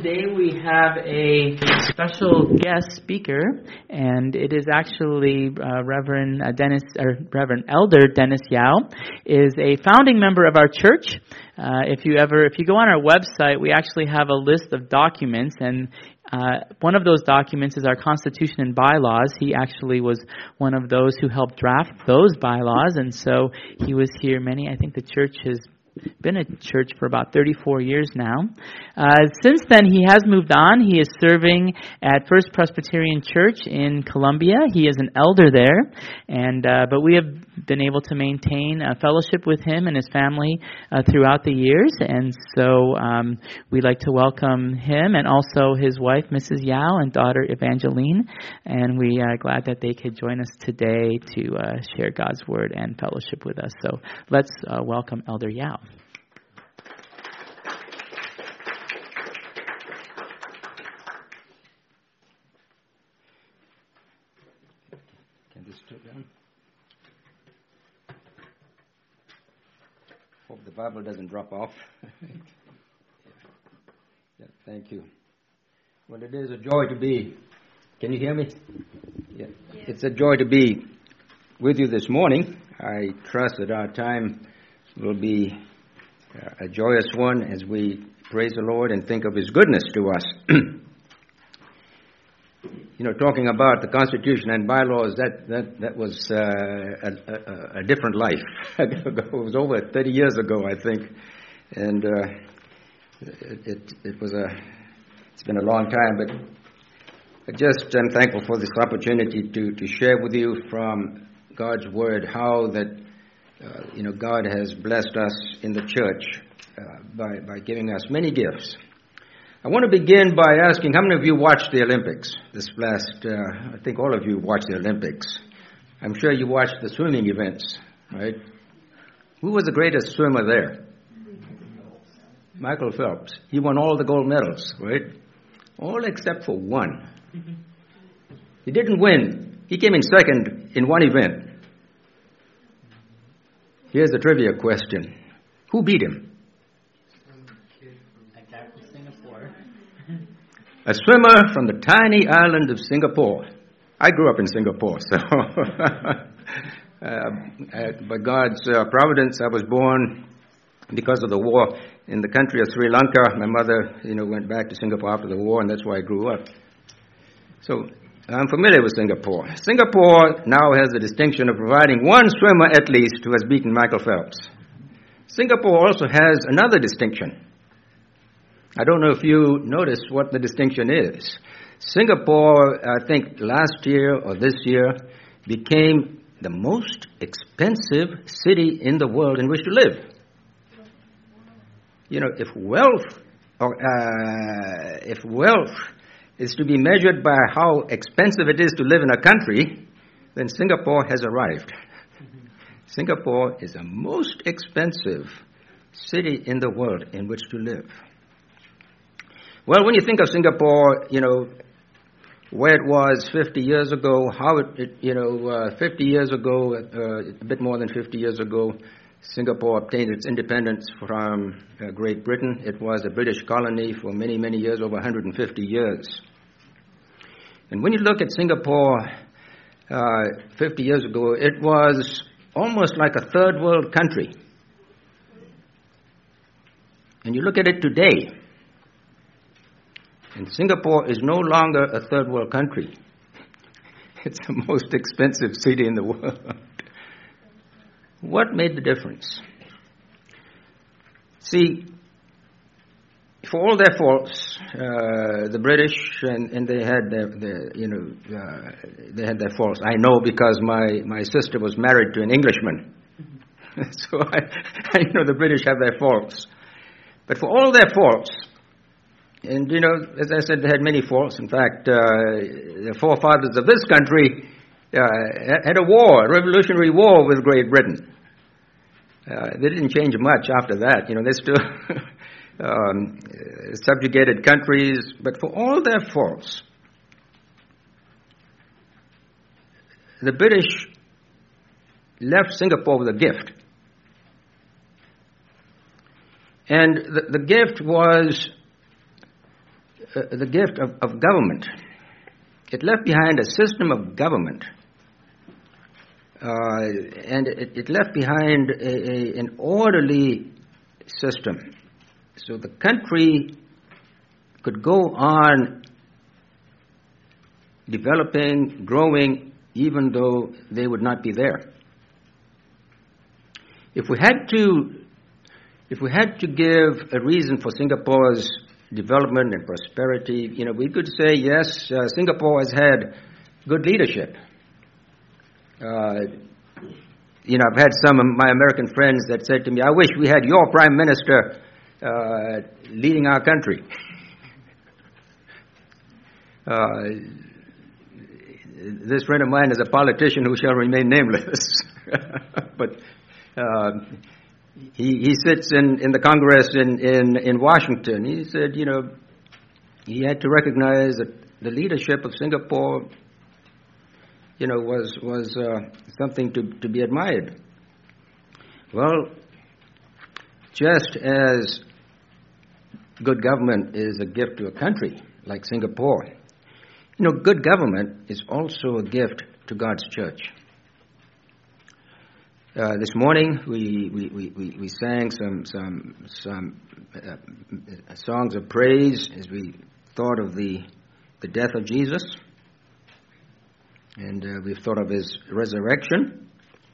today we have a special guest speaker, and it is actually Reverend Elder Dennis Yao, is a founding member of our church. If you go on our website, we actually have a list of documents, and one of those documents is our Constitution and bylaws. He actually was one of those who helped draft those bylaws, and so he was here I think the church has been a church for about 34 years now. Since then, he has moved on. He is serving at First Presbyterian Church in Columbia. He is an elder there, but we have been able to maintain a fellowship with him and his family throughout the years, and so we'd like to welcome him and also his wife, Mrs. Yao, and daughter, Evangeline, and we are glad that they could join us today to share God's Word and fellowship with us. So let's welcome Elder Yao. Hope the Bible doesn't drop off. Yeah, thank you. Well, it is a joy to be. Can you hear me? Yeah. It's a joy to be with you this morning. I trust that our time will be a joyous one as we praise the Lord and think of His goodness to us. Talking about the Constitution and bylaws, that was a different life. It was over 30 years ago, I think, and it's been a long time. But I just am thankful for this opportunity to share with you from God's Word how that God has blessed us in the church by giving us many gifts. I want to begin by asking, how many of you watched the Olympics this last, I think all of you watched the Olympics. I'm sure you watched the swimming events, right? Who was the greatest swimmer there? Michael Phelps. He won all the gold medals, right? All except for one. He didn't win. He came in second in one event. Here's a trivia question. Who beat him? A swimmer from the tiny island of Singapore. I grew up in Singapore, so by God's providence, I was born because of the war in the country of Sri Lanka. My mother, went back to Singapore after the war, and that's why I grew up. So I'm familiar with Singapore. Singapore now has the distinction of providing one swimmer at least who has beaten Michael Phelps. Singapore also has another distinction. I don't know if you noticed what the distinction is. Singapore, I think last year or this year, became the most expensive city in the world in which to live. If wealth is to be measured by how expensive it is to live in a country, then Singapore has arrived. Singapore is the most expensive city in the world in which to live. Well, when you think of Singapore, where it was 50 years ago, how 50 years ago, a bit more than 50 years ago, Singapore obtained its independence from Great Britain. It was a British colony for many, many years, over 150 years. And when you look at Singapore 50 years ago, it was almost like a third world country. And you look at it today, and Singapore is no longer a third world country. It's the most expensive city in the world. What made the difference? See, for all their faults, the British and they had they had their faults. I know because my sister was married to an Englishman, so I know the British have their faults. But for all their faults, and as I said, they had many faults. In fact, the forefathers of this country had a revolutionary war with Great Britain. They didn't change much after that. They still subjugated countries. But for all their faults, the British left Singapore with a gift. And the gift was the gift of government. It left behind a system of government. And it left behind an orderly system. So the country could go on developing, growing, even though they would not be there. If we had to give a reason for Singapore's development and prosperity, we could say, yes, Singapore has had good leadership. I've had some of my American friends that said to me, I wish we had your prime minister leading our country. This friend of mine is a politician who shall remain nameless. But he sits in the Congress in Washington. He said, he had to recognize that the leadership of Singapore, was something to be admired. Well, just as good government is a gift to a country like Singapore, good government is also a gift to God's church. This morning we sang some songs of praise as we thought of the death of Jesus, and we've thought of his resurrection,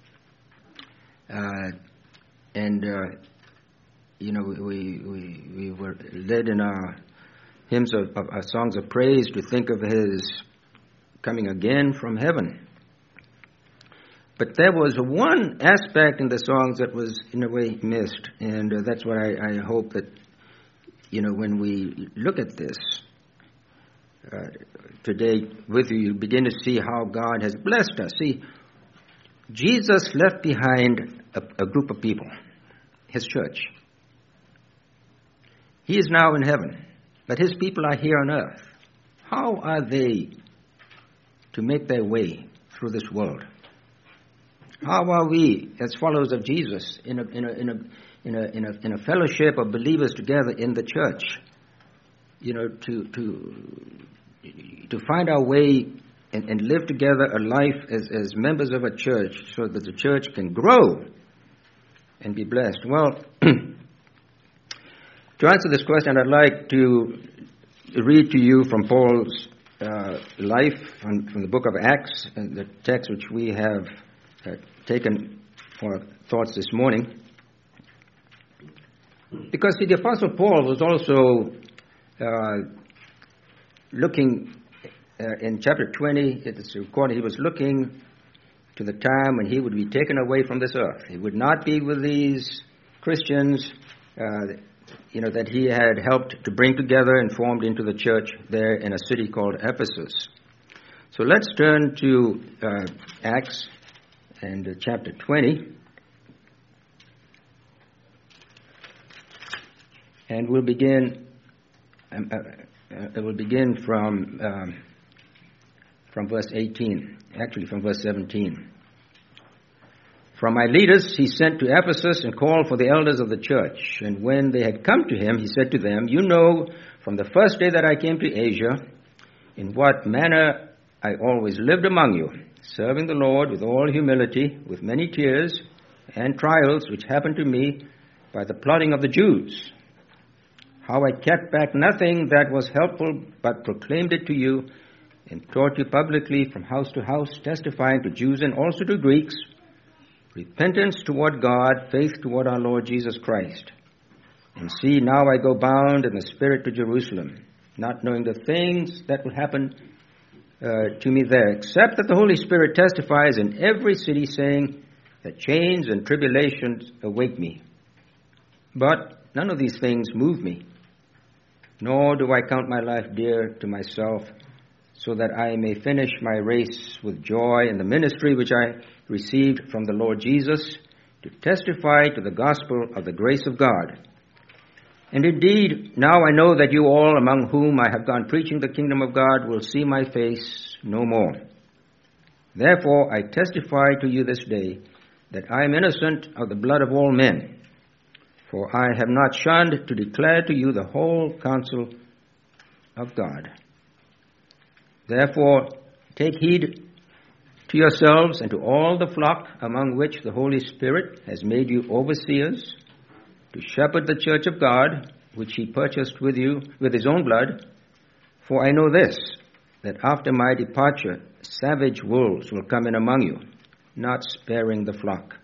we were led in our hymns of our songs of praise to think of his coming again from heaven. But there was one aspect in the songs that was, in a way, missed, and that's what I hope that, when we look at this today with you, you begin to see how God has blessed us. See, Jesus left behind a group of people, his church. He is now in heaven, but his people are here on earth. How are they to make their way through this world? How are we, as followers of Jesus, in a fellowship of believers together in the church, to find our way and live together a life as members of a church, so that the church can grow and be blessed? Well, to answer this question, I'd like to read to you from Paul's life from the book of Acts, and the text which we have taken for thoughts this morning. Because, see, the Apostle Paul was also looking in chapter 20, it's recorded, he was looking to the time when he would be taken away from this earth. He would not be with these Christians, that he had helped to bring together and formed into the church there in a city called Ephesus. So let's turn to Acts and chapter 20. And we'll begin from verse 18, actually from verse 17. From my leaders he sent to Ephesus and called for the elders of the church. And when they had come to him, he said to them, you know from the first day that I came to Asia, in what manner I always lived among you, serving the Lord with all humility, with many tears and trials which happened to me by the plotting of the Jews. How I kept back nothing that was helpful, but proclaimed it to you, and taught you publicly from house to house, testifying to Jews and also to Greeks, repentance toward God, faith toward our Lord Jesus Christ. And see, now I go bound in the Spirit to Jerusalem, not knowing the things that will happen to me there, except that the Holy Spirit testifies in every city, saying that chains and tribulations await me. But none of these things move me, nor do I count my life dear to myself, so that I may finish my race with joy in the ministry which I received from the Lord Jesus, to testify to the gospel of the grace of God. And indeed, now I know that you all, among whom I have gone preaching the kingdom of God, will see my face no more. Therefore I testify to you this day that I am innocent of the blood of all men. For I have not shunned to declare to you the whole counsel of God. Therefore, take heed to yourselves and to all the flock among which the Holy Spirit has made you overseers, to shepherd the church of God, which he purchased with you with his own blood. For I know this, that after my departure savage wolves will come in among you, not sparing the flock.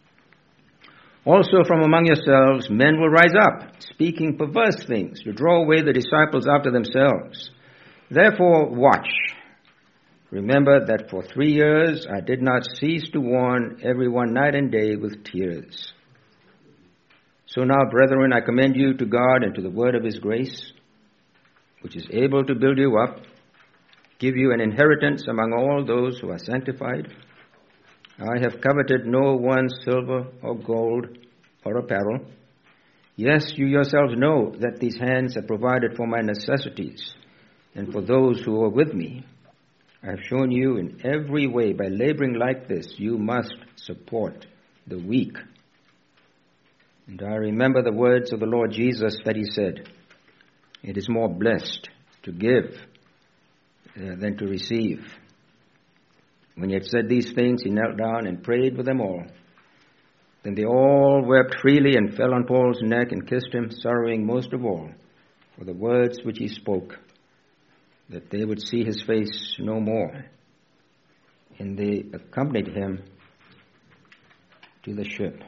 Also from among yourselves men will rise up, speaking perverse things, to draw away the disciples after themselves. Therefore watch. Remember that for 3 years I did not cease to warn everyone night and day with tears. So now, brethren, I commend you to God and to the word of his grace, which is able to build you up, give you an inheritance among all those who are sanctified. I have coveted no one's silver or gold or apparel. Yes, you yourselves know that these hands have provided for my necessities and for those who are with me. I have shown you in every way, by laboring like this, you must support the weak. And I remember the words of the Lord Jesus that he said, it is more blessed to give than to receive. When he had said these things, he knelt down and prayed with them all. Then they all wept freely and fell on Paul's neck and kissed him, sorrowing most of all for the words which he spoke, that they would see his face no more. And they accompanied him to the ship.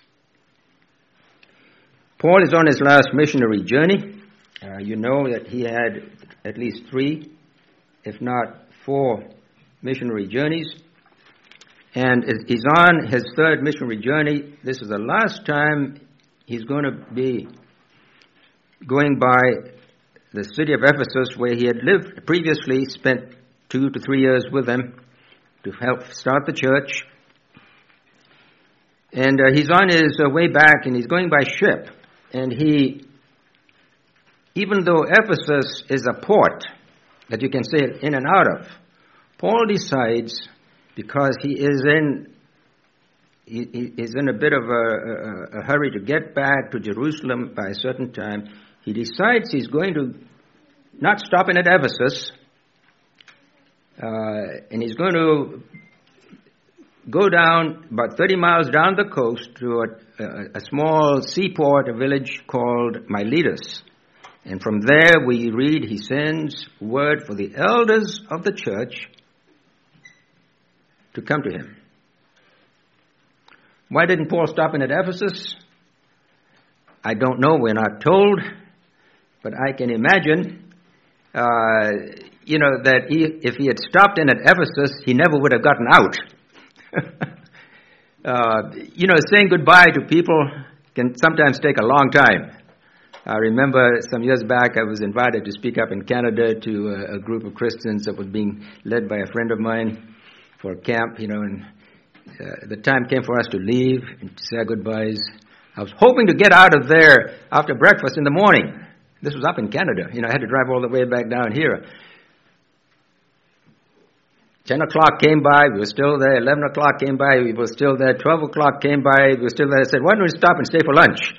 Paul is on his last missionary journey. You know that he had at least 3, if not 4, missionary journeys. And he's on his 3rd missionary journey. This is the last time he's going to be going by the city of Ephesus, where he had lived previously, spent 2 to 3 years with them to help start the church. And he's on his way back, and he's going by ship. And even though Ephesus is a port that you can sail in and out of, Paul decides, because he is in a bit of a hurry to get back to Jerusalem by a certain time, he decides he's going to not stop in at Ephesus, and he's going to go down about 30 miles down the coast to a small seaport, a village called Miletus. And from there we read he sends word for the elders of the church to come to him. Why didn't Paul stop in at Ephesus? I don't know, we're not told, but I can imagine, that if he had stopped in at Ephesus, he never would have gotten out. Saying goodbye to people can sometimes take a long time. I remember some years back I was invited to speak up in Canada to a group of Christians that was being led by a friend of mine for a camp, and the time came for us to leave and to say our goodbyes. I was hoping to get out of there after breakfast in the morning. This was up in Canada. I had to drive all the way back down here. 10 o'clock came by, we were still there. 11 o'clock came by, we were still there. 12 o'clock came by, we were still there. I said, why don't we stop and stay for lunch?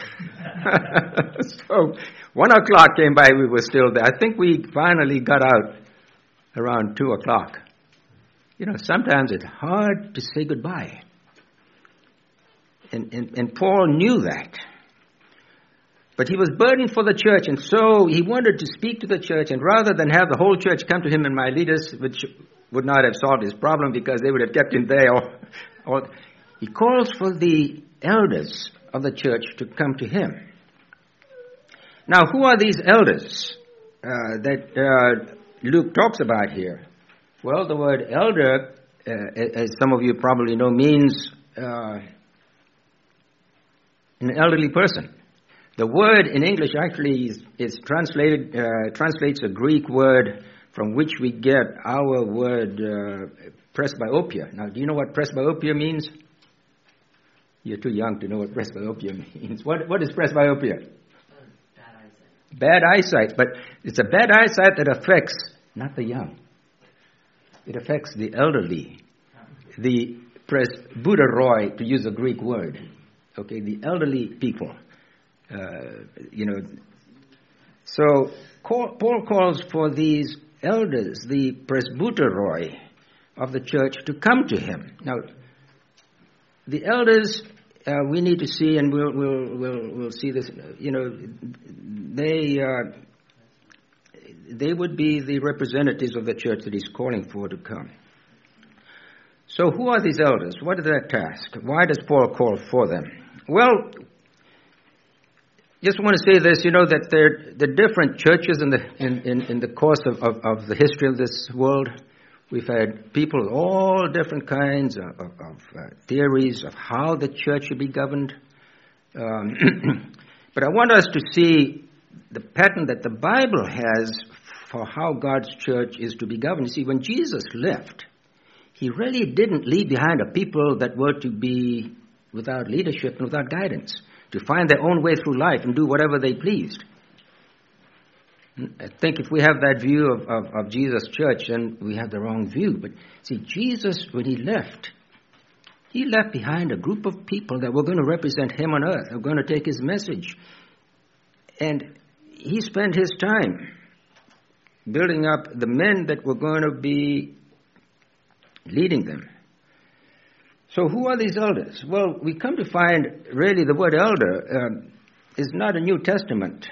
So 1 o'clock came by, we were still there. I think we finally got out around 2 o'clock. Sometimes it's hard to say goodbye. And Paul knew that. But he was burdened for the church, and so he wanted to speak to the church, and rather than have the whole church come to him in Miletus, which would not have solved his problem because they would have kept him there, he calls for the elders of the church to come to him. Now, who are these elders that Luke talks about here? Well, the word elder, as some of you probably know, means an elderly person. The word in English actually is translates a Greek word from which we get our word presbyopia. Now, do you know what presbyopia means? You're too young to know what presbyopia means. What is presbyopia? Bad eyesight. Bad eyesight, but it's a bad eyesight that affects not the young. It affects the elderly. The presbyteroi, to use a Greek word. Okay, the elderly people. So Paul calls for these elders, the presbyteroi of the church, to come to him. Now, the elders, we need to see, and we'll see this. They would be the representatives of the church that he's calling for to come. So, who are these elders? What is their task? Why does Paul call for them? Well, just want to say this, that the different churches in the course of the history of this world, we've had people of all different kinds of theories of how the church should be governed. But I want us to see the pattern that the Bible has for how God's church is to be governed. You see, when Jesus left, he really didn't leave behind a people that were to be without leadership and without guidance, to find their own way through life and do whatever they pleased. I think if we have that view of Jesus' church, then we have the wrong view. But see, Jesus, when he left behind a group of people that were going to represent him on earth, were going to take his message. And he spent his time building up the men that were going to be leading them. So who are these elders? Well, we come to find really the word elder is not a New Testament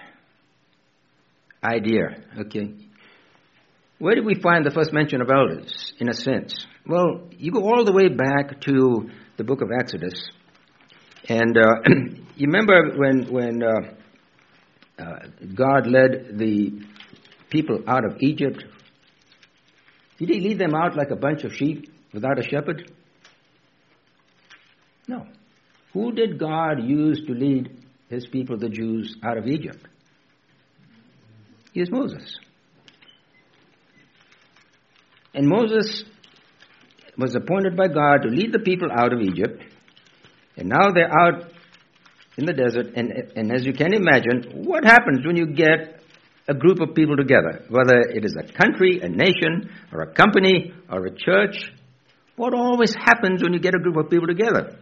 idea, okay? Where do we find the first mention of elders, in a sense? Well, you go all the way back to the book of Exodus. And you remember when God led the people out of Egypt? Did he lead them out like a bunch of sheep without a shepherd? No. Who did God use to lead his people, the Jews, out of Egypt? He is Moses. And Moses was appointed by God to lead the people out of Egypt. And now they're out in the desert. And as you can imagine, what happens when you get a group of people together? Whether it is a country, a nation, or a company, or a church, what always happens when you get a group of people together?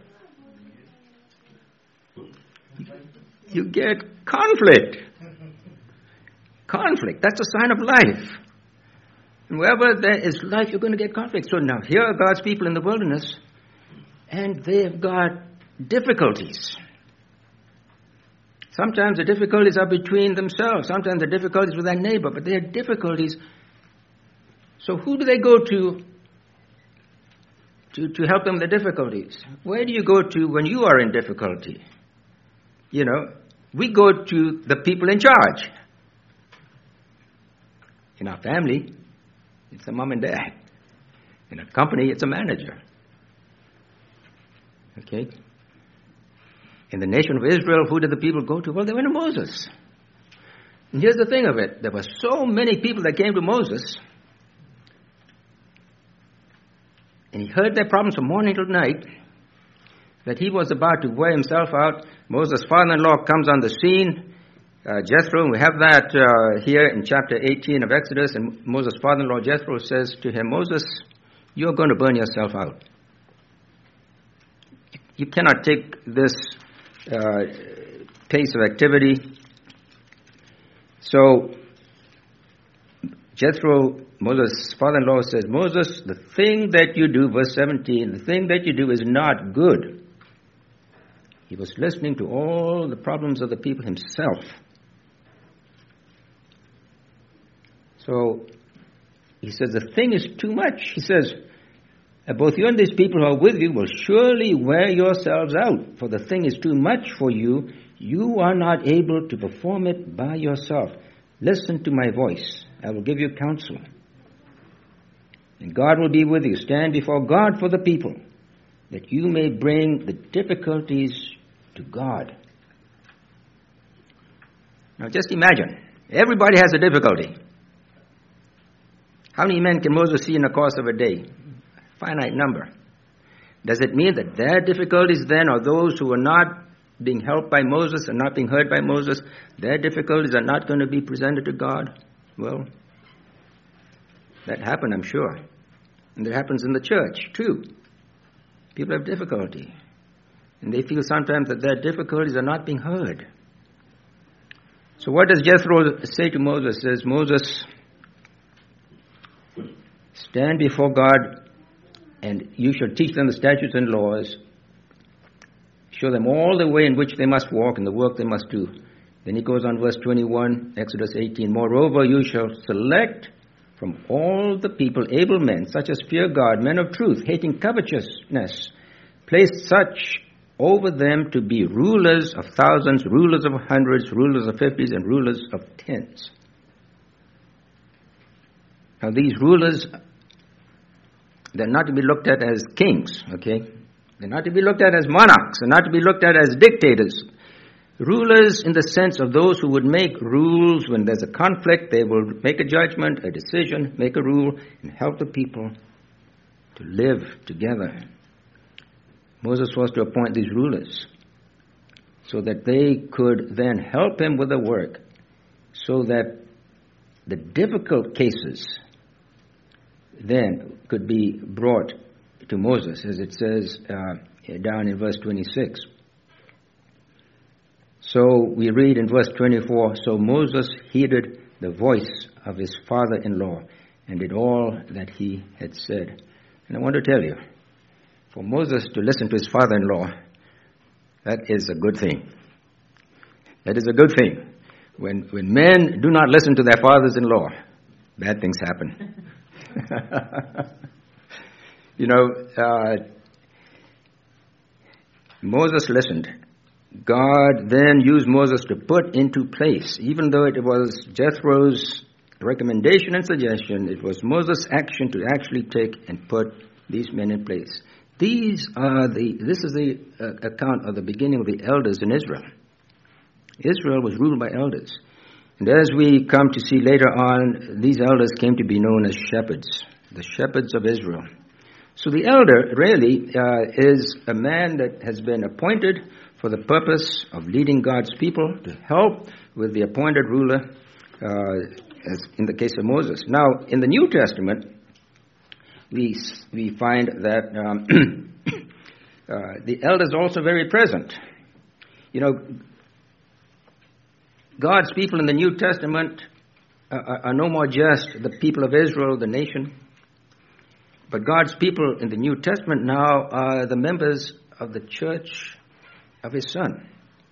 You get conflict. Conflict. That's a sign of life. And wherever there is life, you're going to get conflict. So now, here are God's people in the wilderness, and they've got difficulties. Sometimes the difficulties are between themselves. Sometimes the difficulties with their neighbor, but they have difficulties. So who do they go to help them with the difficulties? Where do you go to when you are in difficulty? We go to the people in charge. In our family, it's a mom and dad. In a company, it's a manager. Okay? In the nation of Israel, who did the people go to? Well, they went to Moses. And here's the thing of it. There were so many people that came to Moses, and he heard their problems from morning till night, that he was about to wear himself out. Moses' father-in-law comes on the scene. Jethro, we have that here in chapter 18 of Exodus, and Moses' father-in-law Jethro says to him, Moses, you're going to burn yourself out. You cannot take this pace of activity. So Jethro, Moses' father-in-law, says, Moses, the thing that you do, verse 17, the thing that you do is not good. He was listening to all the problems of the people himself. So he says, the thing is too much. He says, both you and these people who are with you will surely wear yourselves out, for the thing is too much for you. You are not able to perform it by yourself. Listen to my voice. I will give you counsel. And God will be with you. Stand before God for the people, that you may bring the difficulties to God. Now just imagine, everybody has a difficulty. How many men can Moses see in the course of a day? Finite number. Does it mean that their difficulties then are those who are not being helped by Moses and not being heard by Moses? Their difficulties are not going to be presented to God? Well, that happened, I'm sure. And that happens in the church, too. People have difficulty. And they feel sometimes that their difficulties are not being heard. So what does Jethro say to Moses? He says, Moses, stand before God, and you shall teach them the statutes and laws. Show them all the way in which they must walk and the work they must do. Then he goes on, verse 21, Exodus 18. Moreover, you shall select from all the people able men, such as fear God, men of truth, hating covetousness. Place such over them to be rulers of thousands, rulers of hundreds, rulers of fifties, and rulers of tens. Now these rulers, they're not to be looked at as kings, okay? They're not to be looked at as monarchs. They're not to be looked at as dictators. Rulers in the sense of those who would make rules when there's a conflict. They will make a judgment, a decision, make a rule, and help the people to live together. Moses was to appoint these rulers so that they could then help him with the work, so that the difficult cases then could be brought to Moses, as it says down in verse 26. So we read in verse 24, so Moses heeded the voice of his father-in-law and did all that he had said. And I want to tell you, for Moses to listen to his father-in-law, that is a good thing. That is a good thing. When men do not listen to their fathers-in-law, bad things happen. Moses listened. God then used Moses to put into place, even though it was Jethro's recommendation and suggestion, it was Moses' action to actually take and put these men in place. This is the account of the beginning of the elders in Israel. Israel was ruled by elders. And as we come to see later on, these elders came to be known as shepherds, the shepherds of Israel. So the elder really is a man that has been appointed for the purpose of leading God's people to help with the appointed ruler, as in the case of Moses. Now, in the New Testament, we find that the elders are also very present. God's people in the New Testament are no more just the people of Israel, the nation, but God's people in the New Testament now are the members of the church of His Son.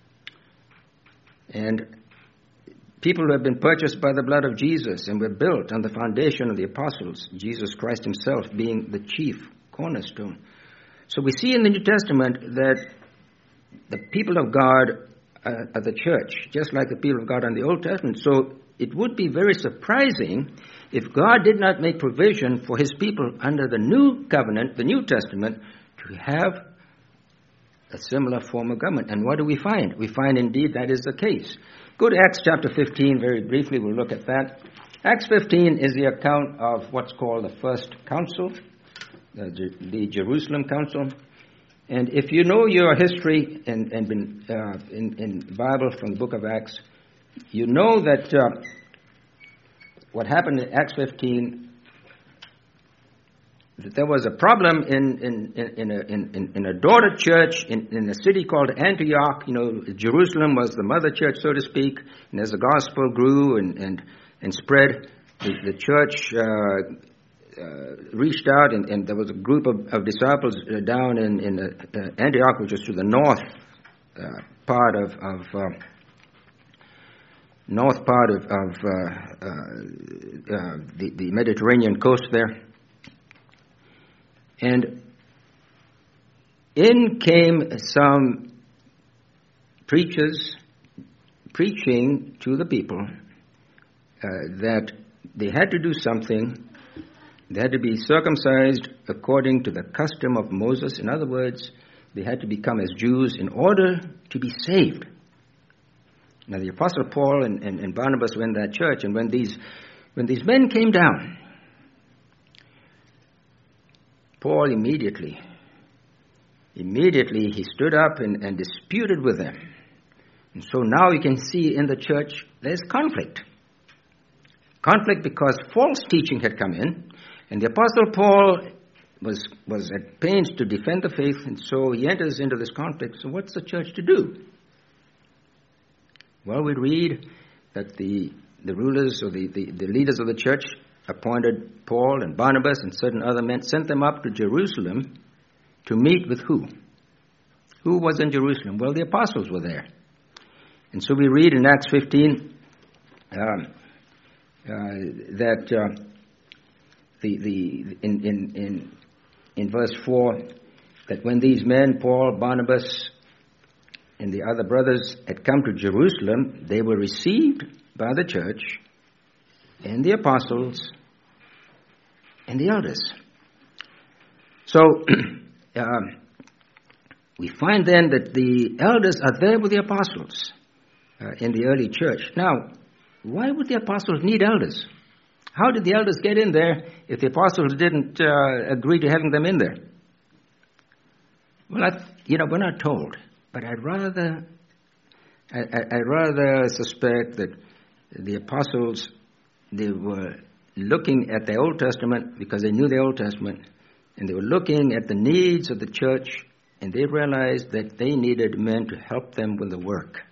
And people who have been purchased by the blood of Jesus and were built on the foundation of the apostles, Jesus Christ Himself being the chief cornerstone. So we see in the New Testament that the people of God are the church, just like the people of God in the Old Testament. So it would be very surprising if God did not make provision for His people under the New Covenant, the New Testament, to have a similar form of government. And what do we find? We find indeed that is the case. Go to Acts chapter 15 very briefly. We'll look at that. Acts 15 is the account of what's called the First Council, the Jerusalem Council. And if you know your history and been in the Bible from the book of Acts, you know that what happened in Acts 15, that there was a problem in a daughter church in a city called Antioch. Jerusalem was the mother church, so to speak. And as the gospel grew and spread, the church reached out, and there was a group of disciples down in Antioch, which is to the north part of the Mediterranean coast there. And in came some preachers preaching to the people that they had to do something. They had to be circumcised according to the custom of Moses. In other words, they had to become as Jews in order to be saved. Now, the Apostle Paul and Barnabas were in that church, and when these men came down, Paul immediately he stood up and disputed with them. And so now you can see in the church there's conflict. Conflict because false teaching had come in, and the Apostle Paul was at pains to defend the faith, and so he enters into this conflict. So what's the church to do? Well, we read that the rulers or the leaders of the church appointed Paul and Barnabas and certain other men, sent them up to Jerusalem to meet with who? Who was in Jerusalem? Well, the apostles were there. And so we read in Acts 15 that in verse 4, that when these men, Paul, Barnabas, and the other brothers had come to Jerusalem, they were received by the church and the apostles and the elders. So we find then that the elders are there with the apostles in the early church. Now, why would the apostles need elders? How did the elders get in there if the apostles didn't agree to having them in there? Well, we're not told, but I'd rather suspect that the apostles, they were looking at the Old Testament because they knew the Old Testament, and they were looking at the needs of the church, and they realized that they needed men to help them with the work.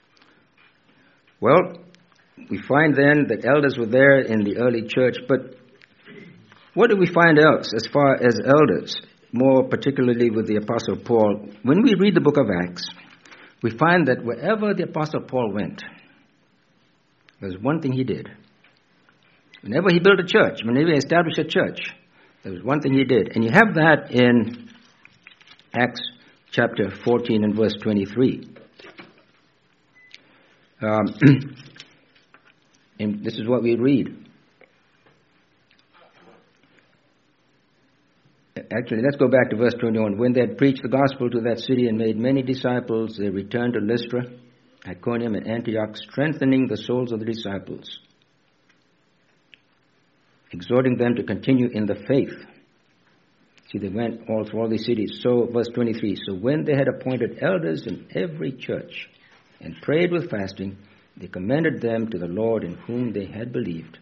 Well, we find then that elders were there in the early church, but what do we find else as far as elders, more particularly with the Apostle Paul? When we read the book of Acts, we find that wherever the Apostle Paul went, there's one thing he did. Whenever he built a church, whenever he established a church, there was one thing he did. And you have that in Acts chapter 14 and verse 23. And this is what we read. Actually, let's go back to verse 21. When they had preached the gospel to that city and made many disciples, they returned to Lystra, Iconium, and Antioch, strengthening the souls of the disciples, exhorting them to continue in the faith. See, they went all through all these cities. So, verse 23, so when they had appointed elders in every church and prayed with fasting, they commended them to the Lord in whom they had believed.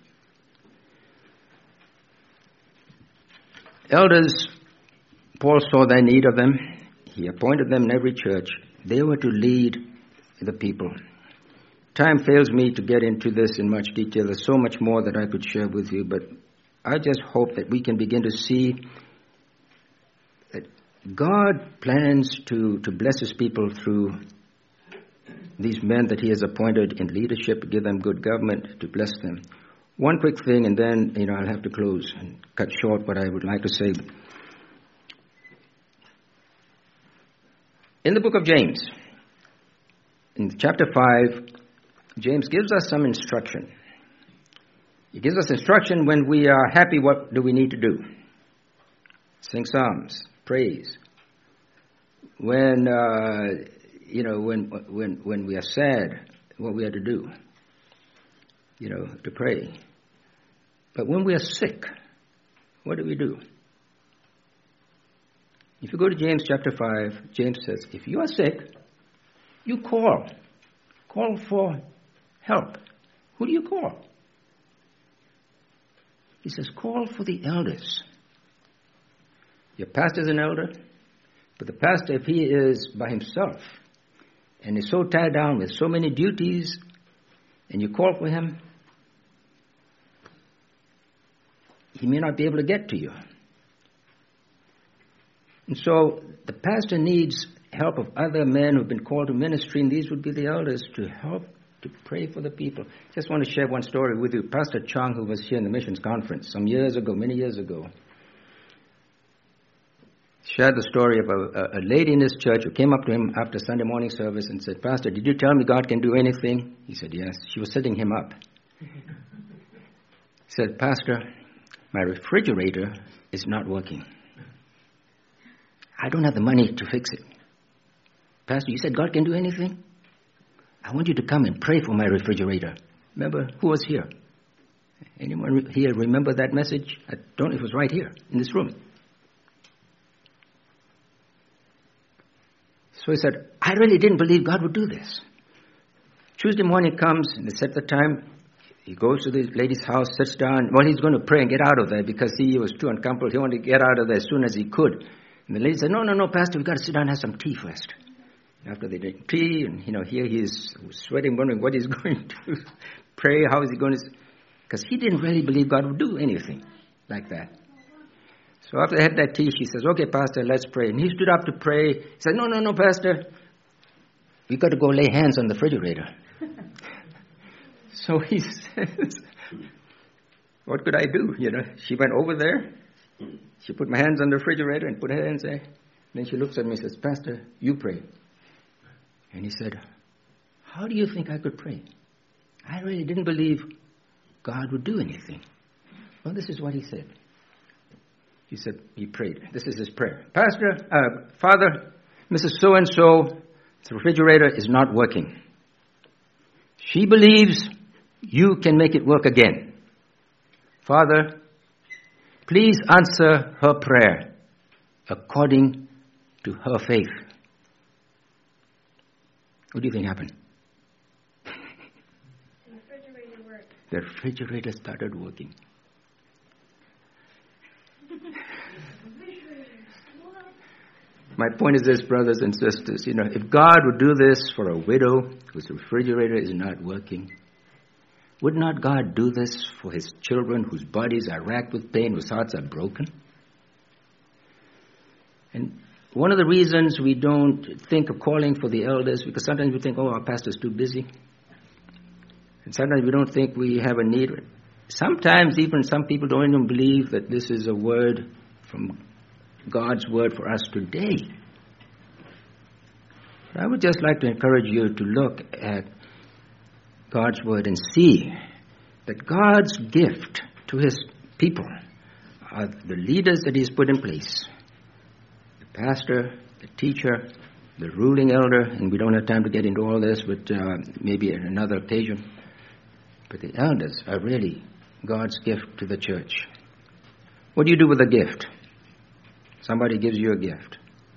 Elders, Paul saw their need of them. He appointed them in every church. They were to lead the people. Time fails me to get into this in much detail. There's so much more that I could share with you, but I just hope that we can begin to see that God plans to bless His people through these men that He has appointed in leadership, to give them good government, to bless them. One quick thing, and then I'll have to close and cut short what I would like to say. In the book of James, in chapter 5, James gives us some instruction. He gives us instruction when we are happy, what do we need to do? Sing psalms, praise. When when we are sad, what we are to do, to pray. But when we are sick, what do we do? If you go to James chapter 5, James says, if you are sick, you call. Call for help. Who do you call? He says, call for the elders. Your pastor's an elder, but the pastor, if he is by himself and is so tied down with so many duties, and you call for him, he may not be able to get to you. And so the pastor needs help of other men who've been called to ministry, and these would be the elders to help to pray for the people. Just want to share one story with you. Pastor Chang, who was here in the missions conference some years ago, many years ago, shared the story of a lady in his church who came up to him after Sunday morning service and said, Pastor, did you tell me God can do anything? He said, yes. She was setting him up. He said, Pastor, my refrigerator is not working. I don't have the money to fix it. Pastor, you said God can do anything? I want you to come and pray for my refrigerator. Remember, who was here? Anyone here remember that message? I don't know if it was right here in this room. So he said, I really didn't believe God would do this. Tuesday morning comes, and they set the time. He goes to the lady's house, sits down. Well, he's going to pray and get out of there because he was too uncomfortable. He wanted to get out of there as soon as he could. And the lady said, no, Pastor, we've got to sit down and have some tea first. After they drink tea, and here he is sweating, wondering what he's going to pray, how is he going to... Because he didn't really believe God would do anything like that. So after they had that tea, she says, okay, Pastor, let's pray. And he stood up to pray. He said, no, Pastor. We got to go lay hands on the refrigerator. So he says, what could I do? She went over there. She put my hands on the refrigerator and put her hands there. Then she looks at me and says, Pastor, you pray. And he said, how do you think I could pray? I really didn't believe God would do anything. Well, this is what he said. He said, he prayed. This is his prayer. Father, Mrs. So-and-so, the refrigerator is not working. She believes you can make it work again. Father, please answer her prayer according to her faith. What do you think happened? The refrigerator worked. The refrigerator started working. My point is this, brothers and sisters, if God would do this for a widow whose refrigerator is not working, would not God do this for his children whose bodies are racked with pain, whose hearts are broken? And one of the reasons we don't think of calling for the elders, because sometimes we think, our pastor's too busy. And sometimes we don't think we have a need. Sometimes even some people don't even believe that this is a word from God's word for us today. But I would just like to encourage you to look at God's word and see that God's gift to his people are the leaders that he's put in place. The pastor, the teacher, the ruling elder, and we don't have time to get into all this, but maybe at another occasion. But the elders are really God's gift to the church. What do you do with a gift? Somebody gives you a gift.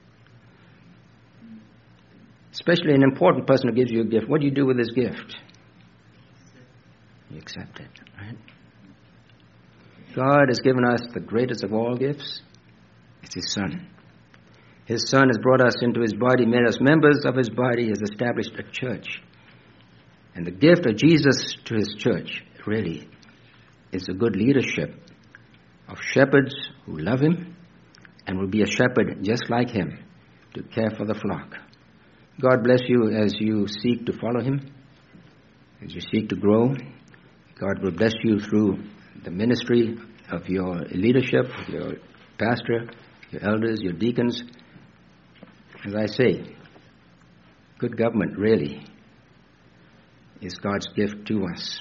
Especially an important person who gives you a gift. What do you do with his gift? You accept it, right? God has given us the greatest of all gifts. It's his Son. His Son has brought us into his body, made us members of his body, has established a church. And the gift of Jesus to his church really is a good leadership of shepherds who love him and will be a shepherd just like him to care for the flock. God bless you as you seek to follow him, as you seek to grow. God will bless you through the ministry of your leadership, your pastor, your elders, your deacons. As I say, good government really is God's gift to us.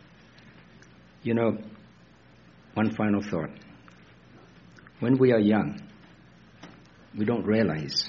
One final thought. When we are young, we don't realize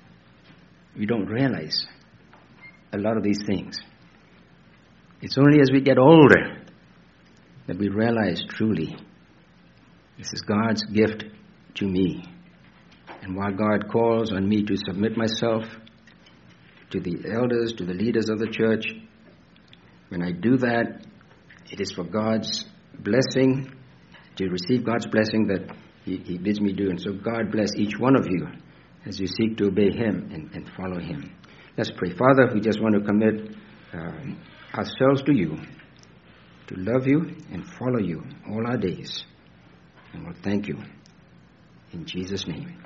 a lot of these things. It's only as we get older that we realize truly this is God's gift to me. And while God calls on me to submit myself to the elders, to the leaders of the church, when I do that, it is for God's blessing, to receive God's blessing that he bids me do. And so God bless each one of you as you seek to obey him and follow him. Let's pray. Father, we just want to commit ourselves to you, to love you and follow you all our days. And we'll thank you in Jesus' name.